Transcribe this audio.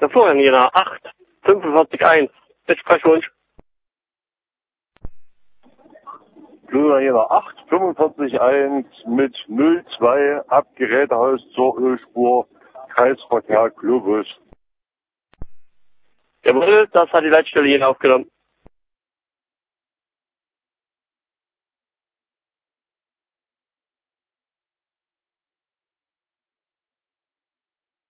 Der Florian Jena, 8, 45, 1. Mit Sprechwunsch. Florian Jena 8, 45, 1 mit 02 ab Gerätehaus zur Ölspur, Kreisverkehr Globus. Jawohl, das hat die Leitstelle Jena aufgenommen.